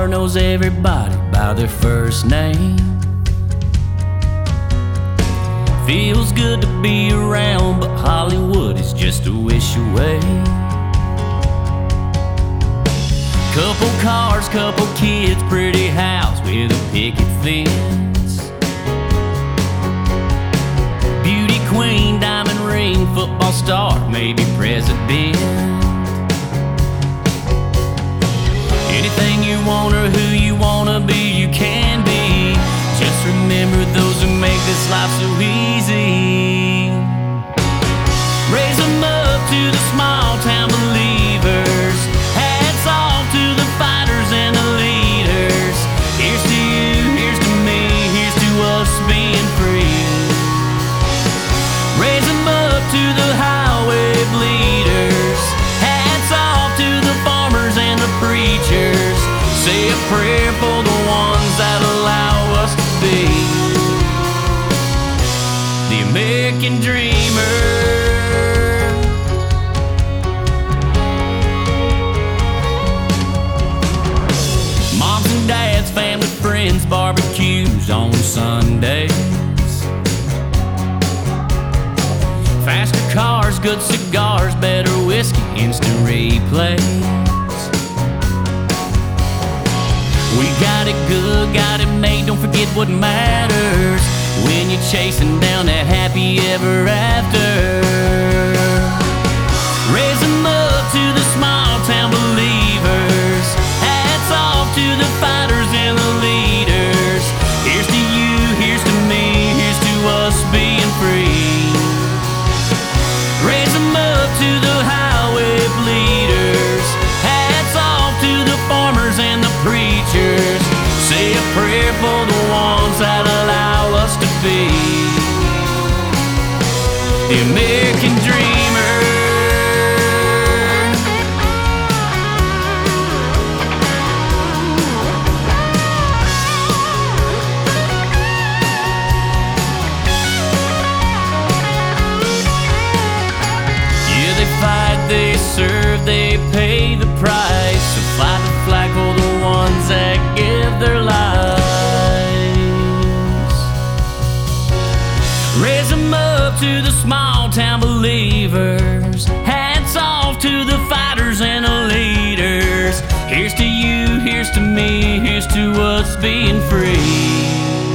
bar knows everybody by their first name. Feels good to be around, but Hollywood is just a wish away. Couple cars, couple kids, pretty house with a picket fence. Beauty queen, diamond ring, football star, maybe president. Anything you want or who you wanna be, you can be. Just remember those who make this life so easy. Raise them up to the small town believers. Hats off to the fighters and the leaders. Here's to you, here's to me, here's to us being free. Raise them up to the highway bleeders. Hats off to the farmers and the preachers. Say a prayer for the ones that allow us to be the American dreamer. Moms and dads, family, friends, barbecues on Sundays. Faster cars, good cigars, better whiskey, instant replays. We got it good, got it made, don't forget what matters when you're chasing down that happy ever after. Raise them up to the small town believers. Hats off to the fighters and the leaders. Here's to you, here's to me, here's to us being free. Raise them up to the highway bleeders. Hats off to the farmers and the preachers. Say a prayer for the ones that allow us to be the American dreamer. Yeah, they fight, they serve, they pay the price. So fly the flag for the ones that give their lives. Raise them up to the small town believers. Hats off to the fighters and the leaders. Here's to you, here's to me, here's to us being free.